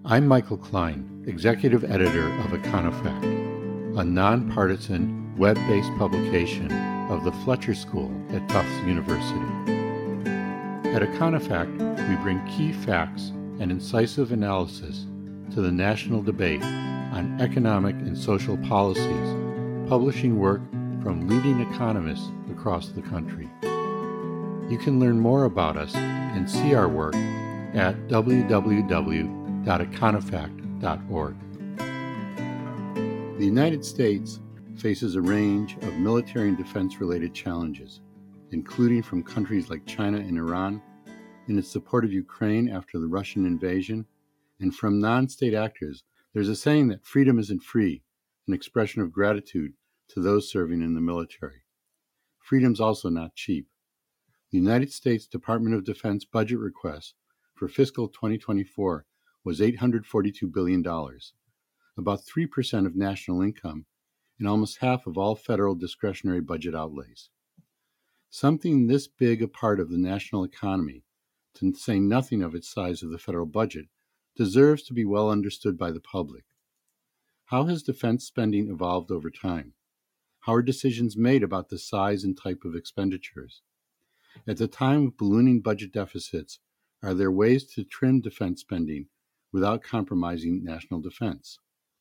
I'm Michael Klein, Executive Editor of Econofact, a nonpartisan, web-based publication of the Fletcher School at Tufts University. At Econofact, we bring key facts and incisive analysis to the national debate on economic and social policies, publishing work from leading economists across the country. You can learn more about us and see our work at www.econofact.org. The United States faces a range of military and defense-related challenges, including from countries like China and Iran, in its support of Ukraine after the Russian invasion, and from non-state actors. There's a saying that freedom isn't free, an expression of gratitude to those serving in the military. Freedom's also not cheap. The United States Department of Defense budget request for fiscal 2024 was $842 billion, about 3% of national income and almost half of all federal discretionary budget outlays. Something this big a part of the national economy, to say nothing of its size of the federal budget, deserves to be well understood by the public. How has defense spending evolved over time? How are decisions made about the size and type of expenditures? At the time of ballooning budget deficits, are there ways to trim defense spending without compromising national defense?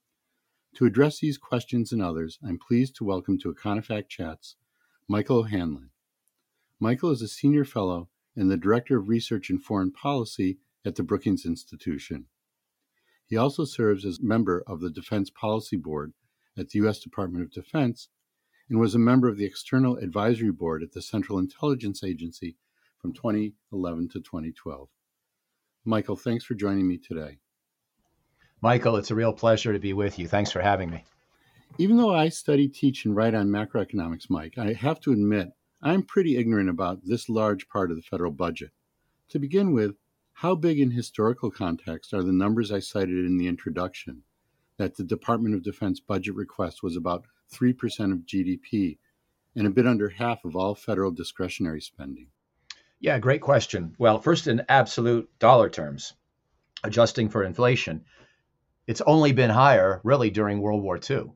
To address these questions and others, I'm pleased to welcome to Econofact Chats Michael O'Hanlon. Michael is a senior fellow and the Director of Research and Foreign Policy at the Brookings Institution. He also serves as member of the Defense Policy Board at the U.S. Department of Defense and was a member of the External Advisory Board at the Central Intelligence Agency from 2011 to 2012. Michael, thanks for joining me today. Michael, it's a real pleasure to be with you. Thanks for having me. Even though I study, teach, and write on macroeconomics, Mike, I have to admit I'm pretty ignorant about this large part of the federal budget. To begin with, how big in historical context are the numbers I cited in the introduction, that the Department of Defense budget request was about 3% of GDP and a bit under half of all federal discretionary spending? Yeah, great question. Well, first, in absolute dollar terms, adjusting for inflation, it's only been higher really during World War II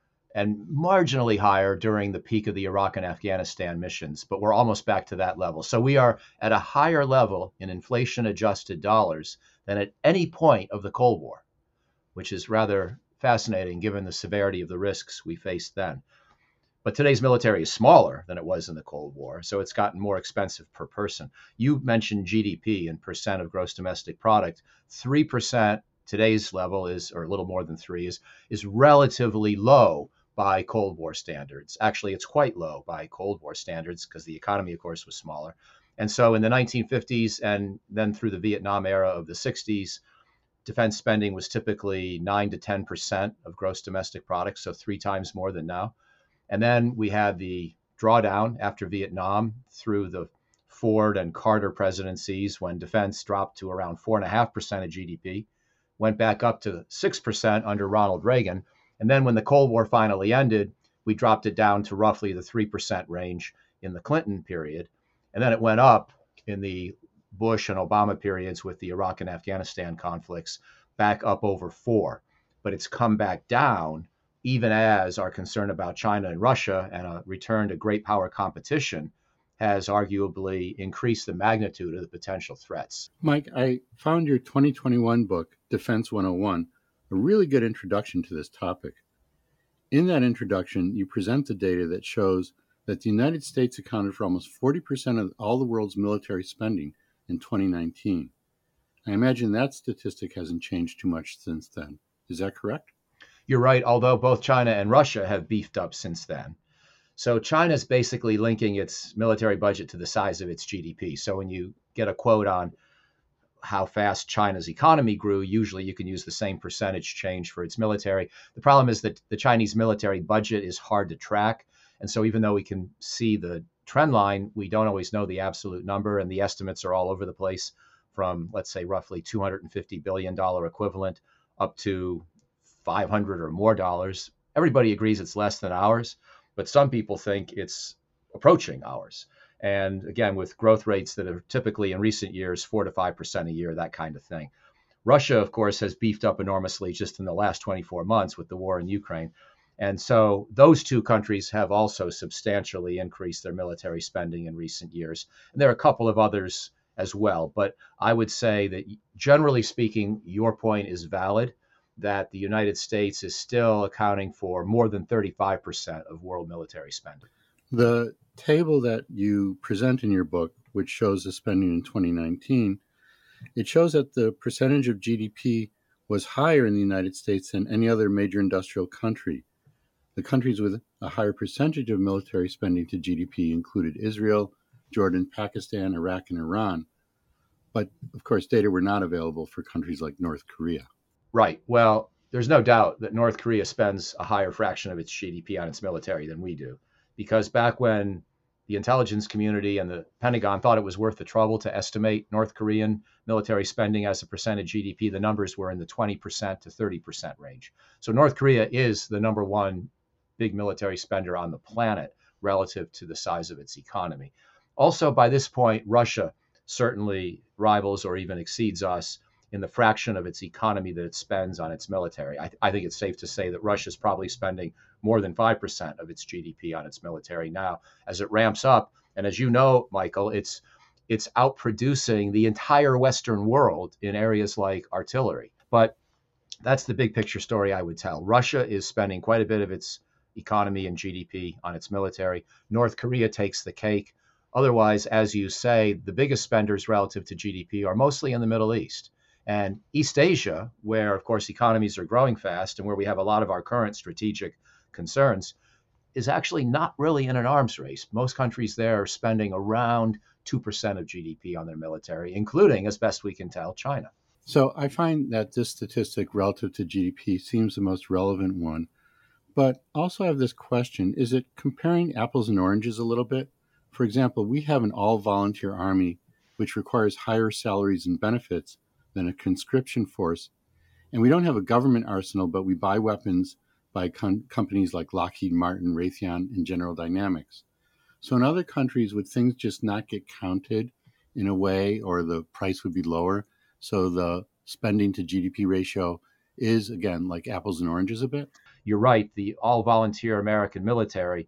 and marginally higher during the peak of the Iraq and Afghanistan missions, but we're almost back to that level. So we are at a higher level in inflation-adjusted dollars than at any point of the Cold War, which is rather fascinating given the severity of the risks we faced then. But today's military is smaller than it was in the Cold War, so it's gotten more expensive per person. You mentioned GDP and percent of gross domestic product. 3%, today's level is, or a little more than 3, is relatively low by Cold War standards. Actually, it's quite low by Cold War standards because the economy, of course, was smaller. And so in the 1950s and then through the Vietnam era of the 60s, defense spending was typically 9 to 10% of gross domestic product, so 3 times more than now. And then we had the drawdown after Vietnam through the Ford and Carter presidencies when defense dropped to around 4.5% of GDP, went back up to 6% under Ronald Reagan. And then when the Cold War finally ended, we dropped it down to roughly the 3% range in the Clinton period. And then it went up in the Bush and Obama periods with the Iraq and Afghanistan conflicts, back up over 4. But it's come back down even as our concern about China and Russia and a return to great power competition has arguably increased the magnitude of the potential threats. Mike, I found your 2021 book, Defense 101, a really good introduction to this topic. In that introduction, you present the data that shows that the United States accounted for almost 40% of all the world's military spending in 2019. I imagine that statistic hasn't changed too much since then. Is that correct? You're right, although both China and Russia have beefed up since then. So China's basically linking its military budget to the size of its GDP. So when you get a quote on how fast China's economy grew, usually you can use the same percentage change for its military. The problem is that the Chinese military budget is hard to track. And so even though we can see the trend line, we don't always know the absolute number, and the estimates are all over the place from, let's say, roughly $250 billion equivalent up to 500 or more dollars. Everybody agrees it's less than ours, but some people think it's approaching ours. And again, with growth rates that are typically in recent years, 4 to 5% a year, that kind of thing. Russia, of course, has beefed up enormously just in the last 24 months with the war in Ukraine. And so those two countries have also substantially increased their military spending in recent years. And there are a couple of others as well. But I would say that generally speaking, your point is valid, that the United States is still accounting for more than 35% of world military spending. The table that you present in your book, which shows the spending in 2019, it shows that the percentage of GDP was higher in the United States than any other major industrial country. The countries with a higher percentage of military spending to GDP included Israel, Jordan, Pakistan, Iraq, and Iran. But, of course, data were not available for countries like North Korea. Right. Well, there's no doubt that North Korea spends a higher fraction of its GDP on its military than we do. Because back when the intelligence community and the Pentagon thought it was worth the trouble to estimate North Korean military spending as a percent of GDP, the numbers were in the 20% to 30% range. So North Korea is the number one big military spender on the planet relative to the size of its economy. Also, by this point, Russia certainly rivals or even exceeds us in the fraction of its economy that it spends on its military. I think it's safe to say that Russia is probably spending more than 5% of its GDP on its military now. As it ramps up, and as you know, Michael, it's outproducing the entire Western world in areas like artillery. But that's the big picture story I would tell. Russia is spending quite a bit of its economy and GDP on its military. North Korea takes the cake. Otherwise, as you say, the biggest spenders relative to GDP are mostly in the Middle East. And East Asia, where, of course, economies are growing fast and where we have a lot of our current strategic concerns, is actually not really in an arms race. Most countries there are spending around 2% of GDP on their military, including, as best we can tell, China. So I find that this statistic relative to GDP seems the most relevant one. But also I have this question, is it comparing apples and oranges a little bit? For example, we have an all-volunteer army, which requires higher salaries and benefits than a conscription force. And we don't have a government arsenal, but we buy weapons by companies like Lockheed Martin, Raytheon, and General Dynamics. So in other countries, would things just not get counted in a way, or the price would be lower? So the spending to GDP ratio is, again, like apples and oranges a bit? You're right. The all-volunteer American military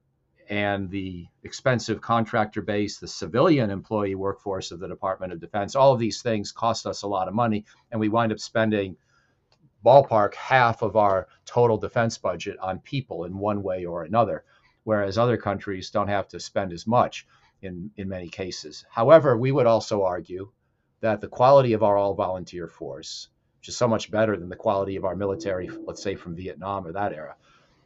and the expensive contractor base, the civilian employee workforce of the Department of Defense, all of these things cost us a lot of money, and we wind up spending ballpark half of our total defense budget on people in one way or another, whereas other countries don't have to spend as much in many cases. However, we would also argue that the quality of our all-volunteer force, which is so much better than the quality of our military, let's say from Vietnam or that era,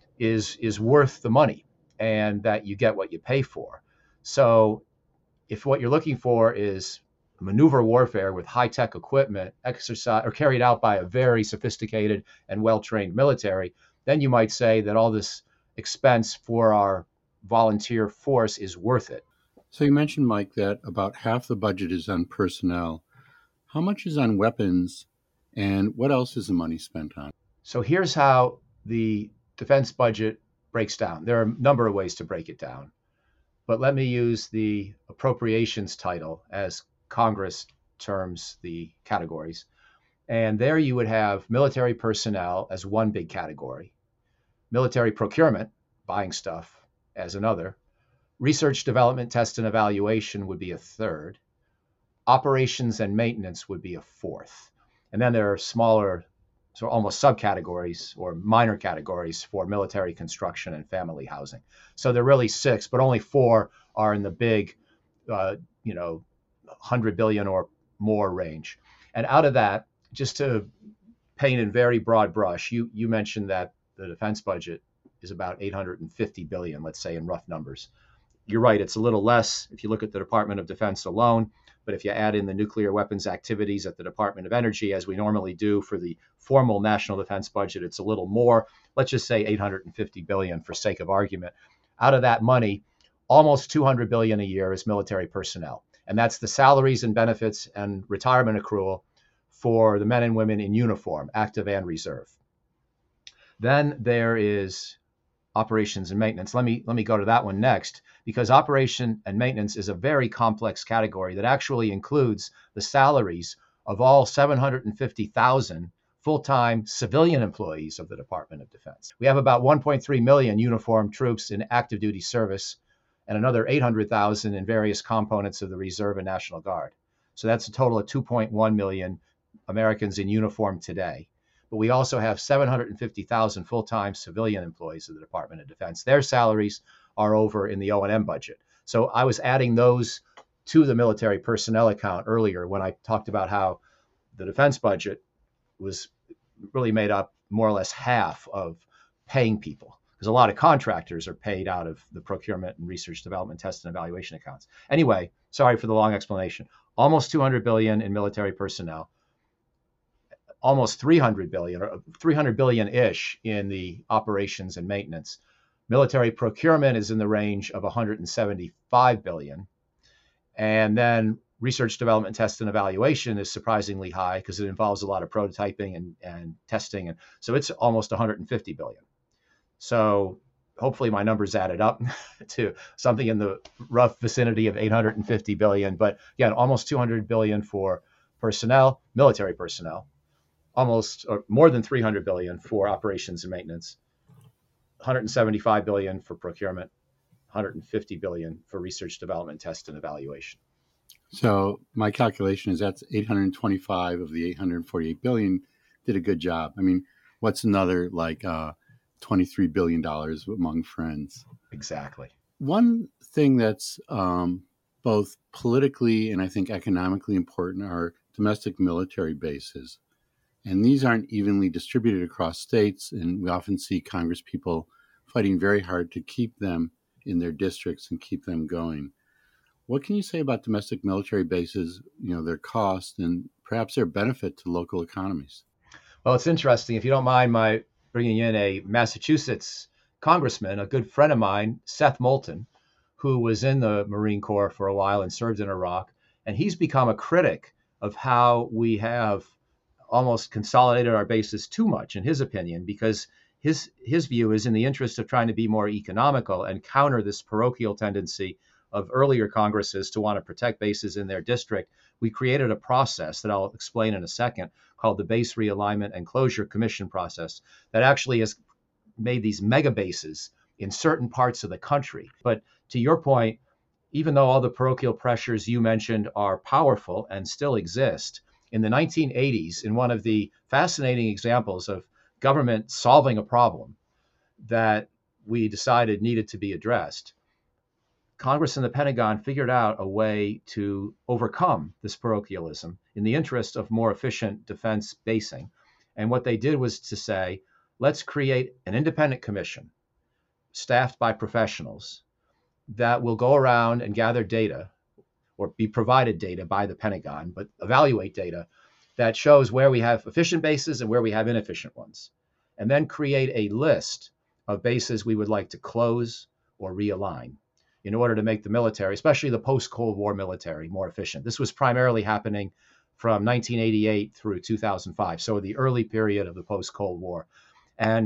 is worth the money, and that you get what you pay for. So if what you're looking for is maneuver warfare with high-tech equipment exercise or carried out by a very sophisticated and well-trained military, then you might say that all this expense for our volunteer force is worth it. So you mentioned, Mike, that about half the budget is on personnel. How much is on weapons, and what else is the money spent on? So here's how the defense budget breaks down. There are a number of ways to break it down, but let me use the appropriations title as Congress terms the categories. And there you would have military personnel as one big category, military procurement, buying stuff, as another, research, development, test, and evaluation would be a third, operations and maintenance would be a fourth. And then there are smaller, so almost subcategories or minor categories for military construction and family housing. So there are really six, but only four are in the big, 100 billion or more range. And out of that, just to paint in very broad brush, you mentioned that the defense budget is about 850 billion, let's say in rough numbers. You're right, it's a little less if you look at the Department of Defense alone, but if you add in the nuclear weapons activities at the Department of Energy, as we normally do for the formal national defense budget, it's a little more. Let's just say 850 billion for sake of argument. Out of that money, almost 200 billion a year is military personnel. And that's the salaries and benefits and retirement accrual for the men and women in uniform, active and reserve. Then there is operations and maintenance. Let me go to that one next, because operation and maintenance is a very complex category that actually includes the salaries of all 750,000 full-time civilian employees of the Department of Defense. We have about 1.3 million uniformed troops in active duty service and another 800,000 in various components of the Reserve and National Guard. So that's a total of 2.1 million Americans in uniform today. But we also have 750,000 full-time civilian employees of the Department of Defense. Their salaries are over in the O&M budget. So I was adding those to the military personnel account earlier when I talked about how the defense budget was really made up more or less half of paying people, because a lot of contractors are paid out of the procurement and research, development, test, and evaluation accounts. Anyway, sorry for the long explanation. Almost 200 billion in military personnel, almost 300 billion, or 300 billion-ish in the operations and maintenance. Military procurement is in the range of 175 billion. And then research, development, test, and evaluation is surprisingly high because it involves a lot of prototyping and testing. And so it's almost 150 billion. So hopefully my numbers added up to something in the rough vicinity of 850 billion. But again, almost 200 billion for personnel, military personnel, almost or more than 300 billion for operations and maintenance, 175 billion for procurement, 150 billion for research, development, test, and evaluation. So my calculation is that's 825 of the 848 billion did a good job. I mean, what's another like $23 billion among friends? Exactly. One thing that's both politically and I think economically important are domestic military bases. And these aren't evenly distributed across states. And we often see Congress people fighting very hard to keep them in their districts and keep them going. What can you say about domestic military bases, their cost and perhaps their benefit to local economies? Well, it's interesting. If you don't mind my bringing in a Massachusetts congressman, a good friend of mine, Seth Moulton, who was in the Marine Corps for a while and served in Iraq. And he's become a critic of how we have almost consolidated our bases too much, in his opinion, because his view is in the interest of trying to be more economical and counter this parochial tendency of earlier Congresses to want to protect bases in their district. We created a process that I'll explain in a second called the Base Realignment and Closure Commission process that actually has made these mega bases in certain parts of the country. But to your point, even though all the parochial pressures you mentioned are powerful and still exist, in the 1980s, in one of the fascinating examples of government solving a problem that we decided needed to be addressed, Congress and the Pentagon figured out a way to overcome this parochialism in the interest of more efficient defense basing. And what they did was to say, let's create an independent commission staffed by professionals that will go around and gather data or be provided data by the Pentagon, but evaluate data that shows where we have efficient bases and where we have inefficient ones, and then create a list of bases we would like to close or realign in order to make the military, especially the post-Cold War military, more efficient. This was primarily happening from 1988 through 2005, so the early period of the post-Cold War. And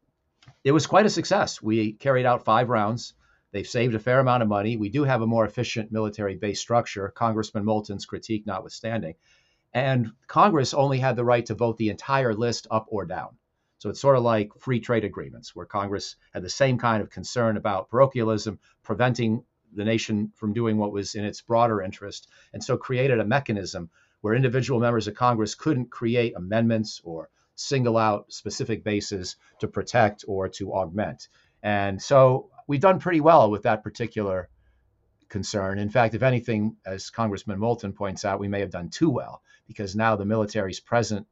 it was quite a success. We carried out 5 rounds. They've saved a fair amount of money. We do have a more efficient military base structure, Congressman Moulton's critique notwithstanding. And Congress only had the right to vote the entire list up or down. So it's sort of like free trade agreements, where Congress had the same kind of concern about parochialism, preventing the nation from doing what was in its broader interest, and so created a mechanism where individual members of Congress couldn't create amendments or single out specific bases to protect or to augment. And so we've done pretty well with that particular concern. In fact, if anything, as Congressman Moulton points out, we may have done too well, because now the military is present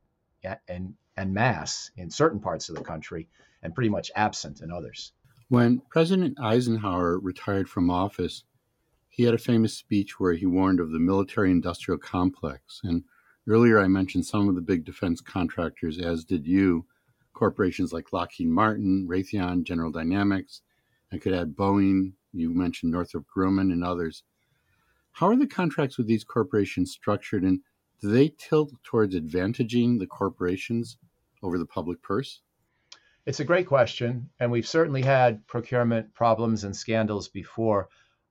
en masse in certain parts of the country and pretty much absent in others. When President Eisenhower retired from office, he had a famous speech where he warned of the military-industrial complex. And earlier I mentioned some of the big defense contractors, as did you, corporations like Lockheed Martin, Raytheon, General Dynamics. I could add Boeing, you mentioned Northrop Grumman and others. How are the contracts with these corporations structured, and do they tilt towards advantaging the corporations over the public purse? It's a great question, and we've certainly had procurement problems and scandals before.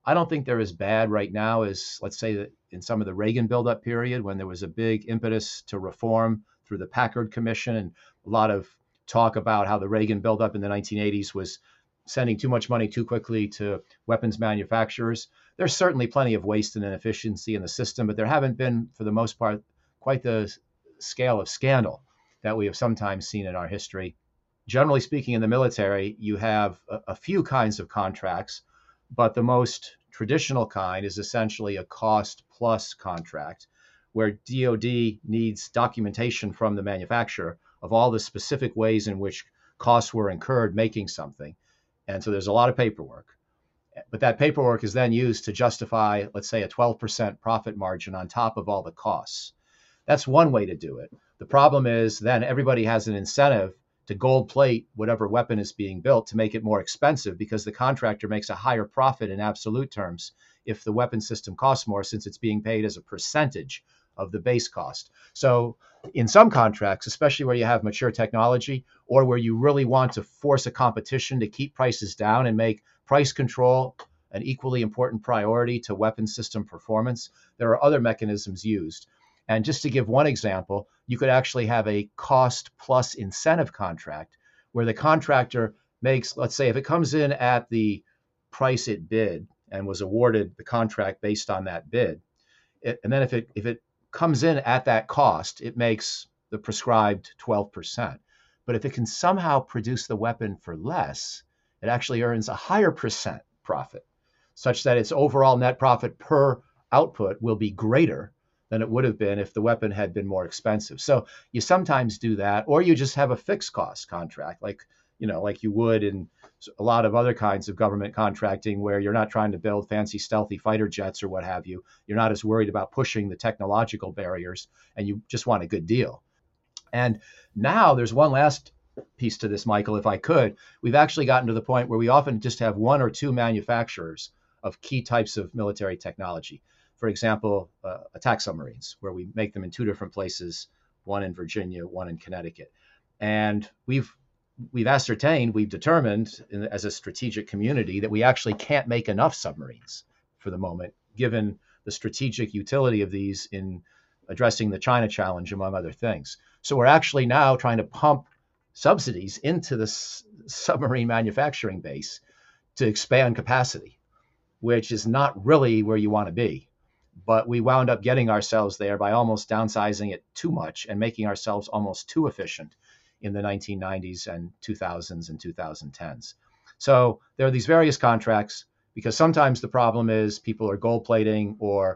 I don't think they're as bad right now as, let's say, that in some of the Reagan buildup period when there was a big impetus to reform through the Packard Commission and a lot of talk about how the Reagan buildup in the 1980s was sending too much money too quickly to weapons manufacturers. There's certainly plenty of waste and inefficiency in the system, but there haven't been, for the most part, quite the scale of scandal that we have sometimes seen in our history. Generally speaking, in the military, you have a few kinds of contracts, but the most traditional kind is essentially a cost plus contract where DoD needs documentation from the manufacturer of all the specific ways in which costs were incurred making something. And so there's a lot of paperwork. But that paperwork is then used to justify, let's say, a 12% profit margin on top of all the costs. That's one way to do it. The problem is then everybody has an incentive to gold plate whatever weapon is being built to make it more expensive because the contractor makes a higher profit in absolute terms if the weapon system costs more since it's being paid as a percentage of the base cost. So in some contracts, especially where you have mature technology or where you really want to force a competition to keep prices down and make price control an equally important priority to weapon system performance, there are other mechanisms used. And just to give one example, you could actually have a cost plus incentive contract where the contractor makes, let's say, if it comes in at the price it bid and was awarded the contract based on that bid, and then if it comes in at that cost, it makes the prescribed 12%. But if it can somehow produce the weapon for less, it actually earns a higher percent profit, such that its overall net profit per output will be greater than it would have been if the weapon had been more expensive. So you sometimes do that, or you just have a fixed cost contract, like you would in a lot of other kinds of government contracting where you're not trying to build fancy stealthy fighter jets or what have you. You're not as worried about pushing the technological barriers and you just want a good deal. And now there's one last piece to this, Michael, if I could. We've actually gotten to the point where we often just have one or two manufacturers of key types of military technology. For example, attack submarines, where we make them in two different places, one in Virginia, one in Connecticut. And we've ascertained, we've determined as a strategic community that we actually can't make enough submarines for the moment, given the strategic utility of these in addressing the China challenge, among other things. So we're actually now trying to pump subsidies into the submarine manufacturing base to expand capacity, which is not really where you want to be. But we wound up getting ourselves there by almost downsizing it too much and making ourselves almost too efficient in the 1990s and 2000s and 2010s. So there are these various contracts because sometimes the problem is people are gold plating or,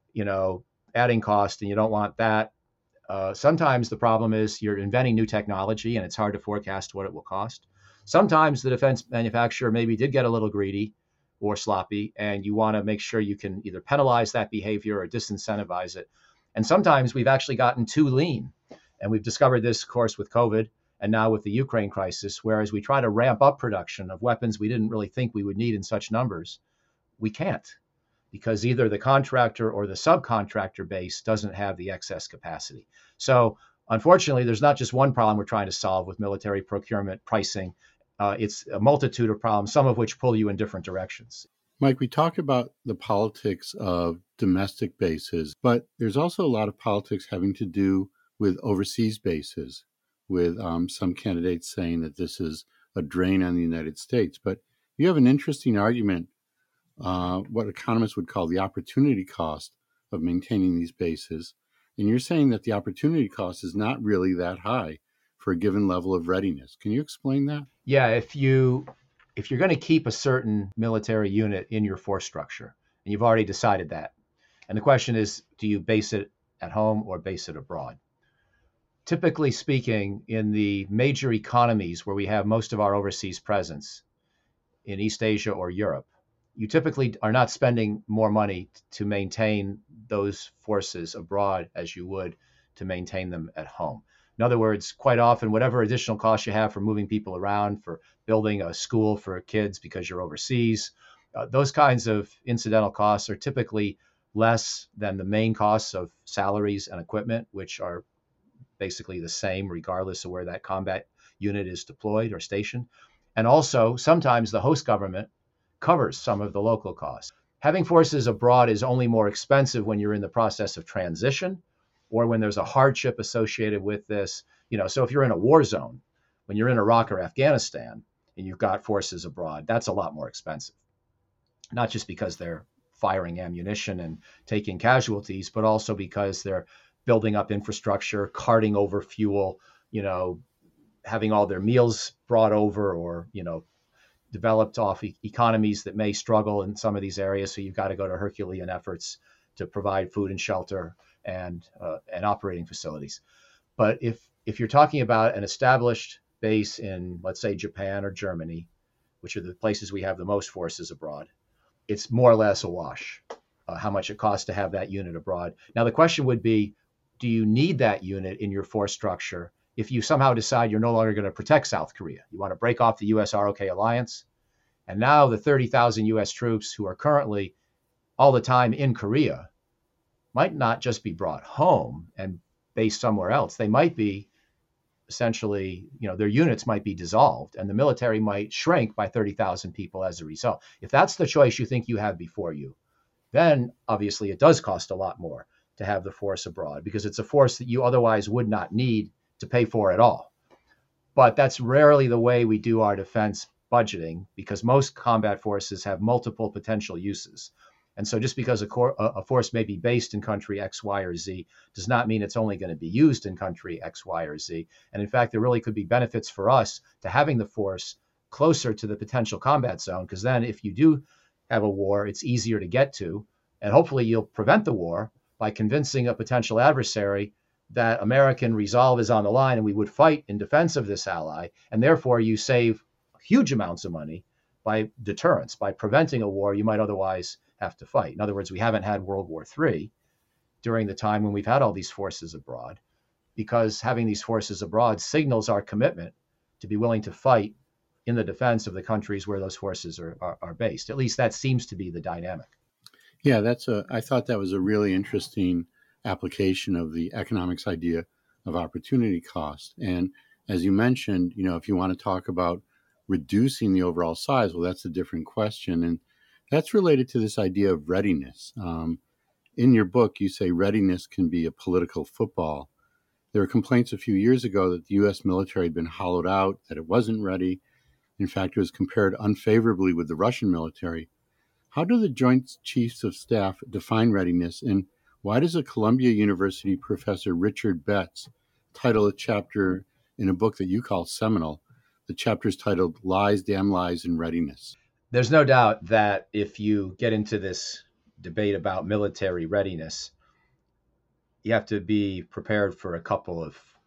adding cost and you don't want that. Sometimes the problem is you're inventing new technology and it's hard to forecast what it will cost. Sometimes the defense manufacturer maybe did get a little greedy or sloppy, and you want to make sure you can either penalize that behavior or disincentivize it. And sometimes we've actually gotten too lean. And we've discovered this, of course, with COVID and now with the Ukraine crisis, whereas we try to ramp up production of weapons we didn't really think we would need in such numbers, we can't because either the contractor or the subcontractor base doesn't have the excess capacity. So unfortunately, there's not just one problem we're trying to solve with military procurement pricing. It's a multitude of problems, some of which pull you in different directions. Mike, we talked about the politics of domestic bases, but there's also a lot of politics having to do with overseas bases, with some candidates saying that this is a drain on the United States. But you have an interesting argument, what economists would call the opportunity cost of maintaining these bases. And you're saying that the opportunity cost is not really that high for a given level of readiness. Can you explain that? Yeah, if you're going to keep a certain military unit in your force structure, and you've already decided that, and the question is, do you base it at home or base it abroad? Typically speaking, in the major economies where we have most of our overseas presence, in East Asia or Europe, you typically are not spending more money to maintain those forces abroad as you would to maintain them at home. In other words, quite often, whatever additional costs you have for moving people around, for building a school for kids because you're overseas, those kinds of incidental costs are typically less than the main costs of salaries and equipment, which are basically the same regardless of where that combat unit is deployed or stationed. And also, sometimes the host government covers some of the local costs. Having forces abroad is only more expensive when you're in the process of transition or when there's a hardship associated with this. So if you're in a war zone, when you're in Iraq or Afghanistan and you've got forces abroad, that's a lot more expensive. Not just because they're firing ammunition and taking casualties, but also because they're building up infrastructure, carting over fuel, having all their meals brought over, or, developed off economies that may struggle in some of these areas. So you've got to go to Herculean efforts to provide food and shelter and operating facilities. But if you're talking about an established base in, let's say, Japan or Germany, which are the places we have the most forces abroad, it's more or less a wash, how much it costs to have that unit abroad. Now, the question would be, do you need that unit in your force structure if you somehow decide you're no longer going to protect South Korea? You want to break off the US-ROK alliance, and now the 30,000 US troops who are currently all the time in Korea might not just be brought home and based somewhere else. They might be essentially, their units might be dissolved and the military might shrink by 30,000 people as a result. If that's the choice you think you have before you, then obviously it does cost a lot more to have the force abroad because it's a force that you otherwise would not need to pay for at all. But that's rarely the way we do our defense budgeting because most combat forces have multiple potential uses. And so just because a force may be based in country X, Y, or Z does not mean it's only going to be used in country X, Y, or Z. And in fact, there really could be benefits for us to having the force closer to the potential combat zone, because then if you do have a war, it's easier to get to. And hopefully you'll prevent the war by convincing a potential adversary that American resolve is on the line and we would fight in defense of this ally. And therefore you save huge amounts of money by deterrence, by preventing a war you might otherwise have to fight. In other words, we haven't had World War III during the time when we've had all these forces abroad, because having these forces abroad signals our commitment to be willing to fight in the defense of the countries where those forces are based. At least that seems to be the dynamic. Yeah, I thought that was a really interesting application of the economics idea of opportunity cost. And as you mentioned, if you want to talk about reducing the overall size, well, that's a different question. And that's related to this idea of readiness. In your book, you say readiness can be a political football. There were complaints a few years ago that the U.S. military had been hollowed out, that it wasn't ready. In fact, it was compared unfavorably with the Russian military. How do the Joint Chiefs of Staff define readiness, and why does a Columbia University professor, Richard Betts, title a chapter in a book that you call seminal? The chapter is titled Lies, Damn Lies, and Readiness. There's no doubt that if you get into this debate about military readiness, you have to be prepared for a couple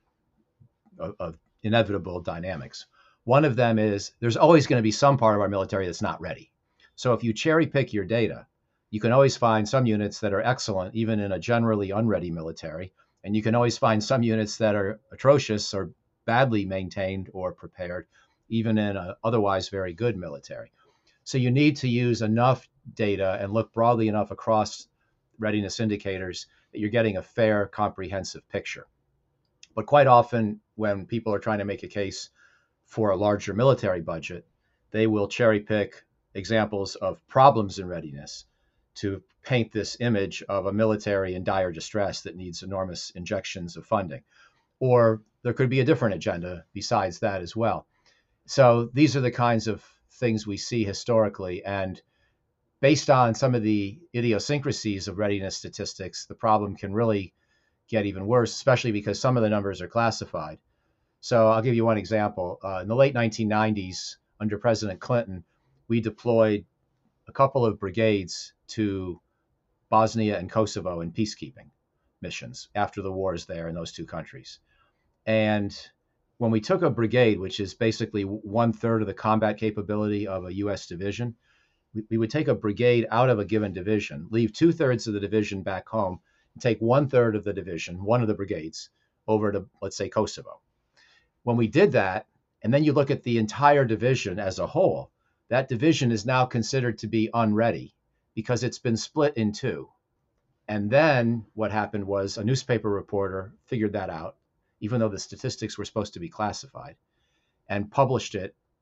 of inevitable dynamics. One of them is there's always going to be some part of our military that's not ready. So if you cherry pick your data, you can always find some units that are excellent, even in a generally unready military. And you can always find some units that are atrocious or badly maintained or prepared, even in an otherwise very good military. So you need to use enough data and look broadly enough across readiness indicators that you're getting a fair, comprehensive picture. But quite often, when people are trying to make a case for a larger military budget, they will cherry pick examples of problems in readiness to paint this image of a military in dire distress that needs enormous injections of funding. Or there could be a different agenda besides that as well. So these are the kinds of things we see historically. And based on some of the idiosyncrasies of readiness statistics, the problem can really get even worse, especially because some of the numbers are classified. So I'll give you one example. In the late 1990s, under President Clinton, we deployed a couple of brigades to Bosnia and Kosovo in peacekeeping missions after the wars there in those two countries. And when we took a brigade, which is basically 1/3 of the combat capability of a U.S. division, we would take a brigade out of a given division, leave 2/3 of the division back home, and take 1/3 of the division, one of the brigades, over to, let's say, Kosovo. When we did that, and then you look at the entire division as a whole, that division is now considered to be unready because it's been split in two. And then what happened was a newspaper reporter figured that out, even though the statistics were supposed to be classified, and published it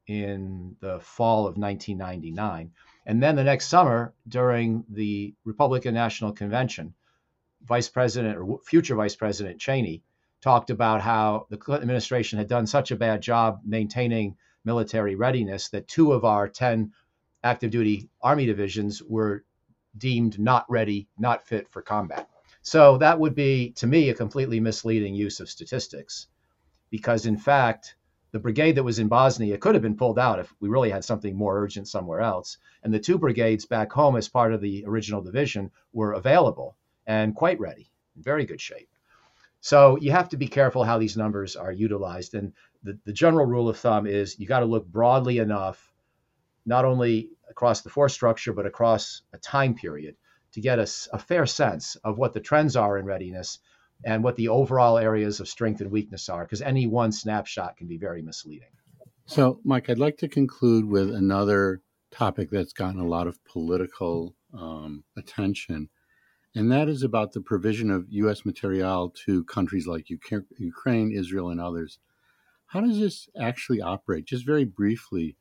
in the fall of 1999. And then the next summer, during the Republican National Convention, Vice President or future Vice President Cheney talked about how the Clinton administration had done such a bad job maintaining military readiness that 2 of our 10 active duty Army divisions were deemed not ready, not fit for combat. So that would be, to me, a completely misleading use of statistics, because in fact, the brigade that was in Bosnia could have been pulled out if we really had something more urgent somewhere else. And the 2 brigades back home as part of the original division were available and quite ready, in very good shape. So you have to be careful how these numbers are utilized. And the general rule of thumb is you got to look broadly enough, not only across the force structure, but across a time period to get a fair sense of what the trends are in readiness and what the overall areas of strength and weakness are, because any one snapshot can be very misleading. So, Mike, I'd like to conclude with another topic that's gotten a lot of political attention, and that is about the provision of U.S. material to countries like Ukraine, Israel, and others. How does this actually operate? Just very briefly,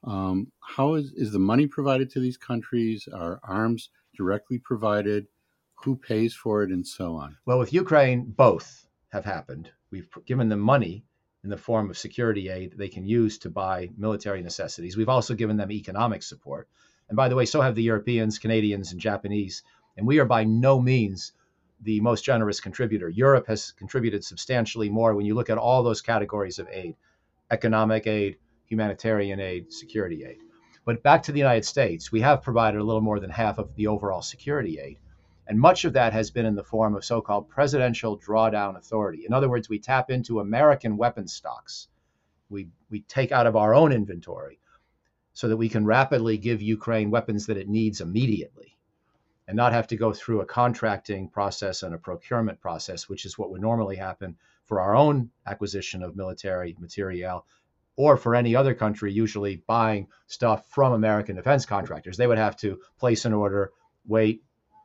how is the money provided to these countries? Are arms directly provided? Who pays for it, and so on? Well, with Ukraine, both have happened. We've given them money in the form of security aid that they can use to buy military necessities. We've also given them economic support. And by the way, so have the Europeans, Canadians, and Japanese. And we are by no means the most generous contributor. Europe has contributed substantially more when you look at all those categories of aid: economic aid, humanitarian aid, security aid. But back to the United States, we have provided a little more than half of the overall security aid. And much of that has been in the form of so-called presidential drawdown authority. In other words, we tap into American weapons stocks. We take out of our own inventory so that we can rapidly give Ukraine weapons that it needs immediately and not have to go through a contracting process and a procurement process, which is what would normally happen for our own acquisition of military materiel, or for any other country usually buying stuff from American defense contractors. They would have to place an order, wait,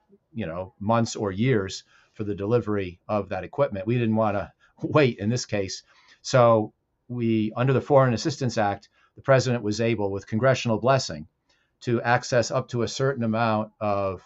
months or years for the delivery of that equipment. We didn't want to wait in this case. So under the Foreign Assistance Act, the president was able, with congressional blessing, to access up to a certain amount of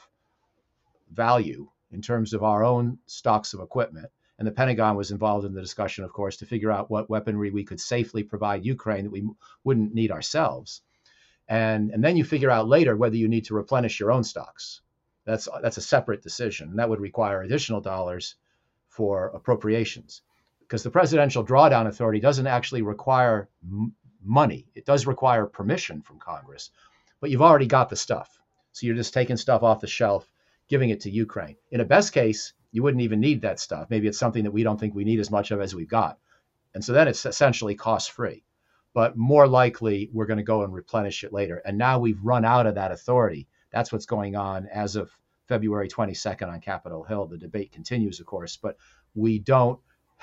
value in terms of our own stocks of equipment. And the Pentagon was involved in the discussion, of course, to figure out what weaponry we could safely provide Ukraine that we wouldn't need ourselves. And then you figure out later whether you need to replenish your own stocks. That's a separate decision. And that would require additional dollars for appropriations, because the Presidential Drawdown Authority doesn't actually require money. It does require permission from Congress, but you've already got the stuff. So you're just taking stuff off the shelf, giving it to Ukraine. In a best case, you wouldn't even need that stuff. Maybe it's something that we don't think we need as much of as we've got. And so then it's essentially cost-free. But more likely, we're going to go and replenish it later. And now we've run out of that authority. That's what's going on as of February 22nd on Capitol Hill. The debate continues, of course, but Biden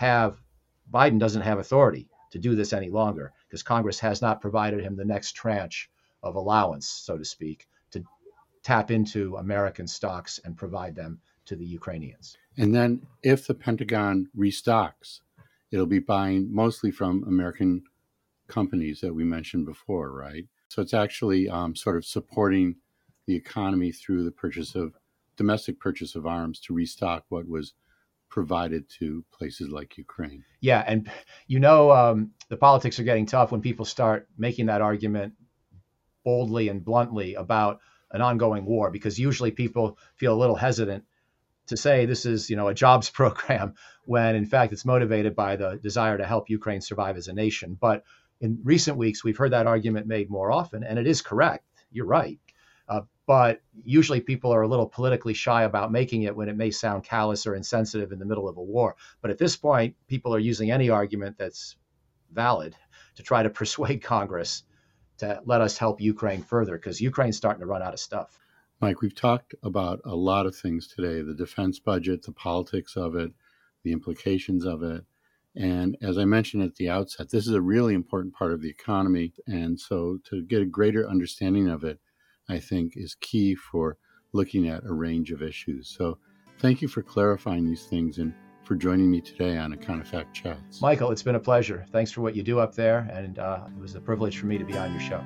doesn't have authority to do this any longer because Congress has not provided him the next tranche of allowance, so to speak, to tap into American stocks and provide them to the Ukrainians. And then if the Pentagon restocks, it'll be buying mostly from American companies that we mentioned before, right? So it's actually sort of supporting the economy through the domestic purchase of arms to restock what was provided to places like Ukraine. Yeah, and the politics are getting tough when people start making that argument boldly and bluntly about an ongoing war, because usually people feel a little hesitant to say this is, a jobs program when in fact it's motivated by the desire to help Ukraine survive as a nation. But in recent weeks, we've heard that argument made more often, and it is correct. You're right. But usually people are a little politically shy about making it when it may sound callous or insensitive in the middle of a war. But at this point, people are using any argument that's valid to try to persuade Congress to let us help Ukraine further, because Ukraine's starting to run out of stuff. Mike, we've talked about a lot of things today: the defense budget, the politics of it, the implications of it. And as I mentioned at the outset, this is a really important part of the economy. And so to get a greater understanding of it, I think, is key for looking at a range of issues. So thank you for clarifying these things and for for joining me today on Econofact Chats. Michael, it's been a pleasure. Thanks for what you do up there, and it was a privilege for me to be on your show.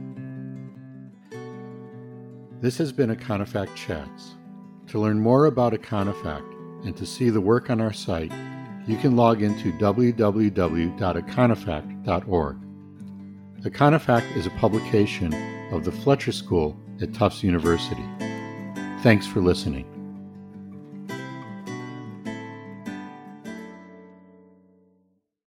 This has been Econofact Chats. To learn more about Econofact and to see the work on our site, you can log into www.econofact.org. Econofact is a publication of the Fletcher School at Tufts University. Thanks for listening.